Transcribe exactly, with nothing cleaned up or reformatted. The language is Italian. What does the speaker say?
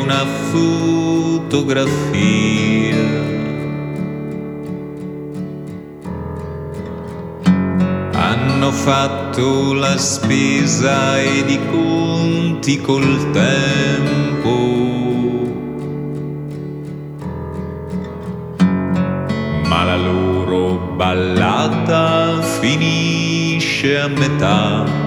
una fotografia. Hanno fatto la spesa ed i conti col tempo, ma la loro ballata finisce a metà.